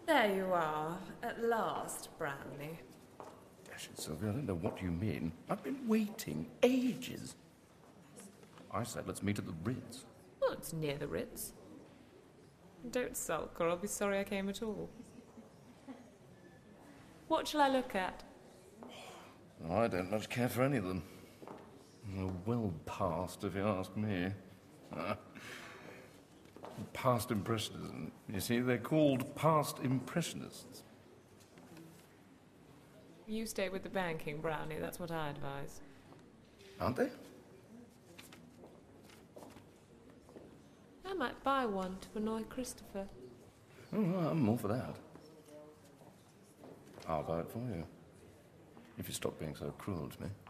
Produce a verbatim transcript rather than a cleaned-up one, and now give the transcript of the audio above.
There you are, at last, Brownie. Dash it, Sylvia, I don't know what you mean. I've been waiting ages. I said let's meet at the Ritz. Well, it's near the Ritz. Don't sulk, or I'll be sorry I came at all. What shall I look at? Oh, I don't much care for any of them. They're well past, if you ask me. Uh, past Impressionism. You see, they're called past Impressionists. You stay with the banking, Brownie, that's what I advise. Aren't they? I might buy one to annoy Christopher. Oh, well, I'm all for that. I'll buy it for you. If you stop being so cruel to me.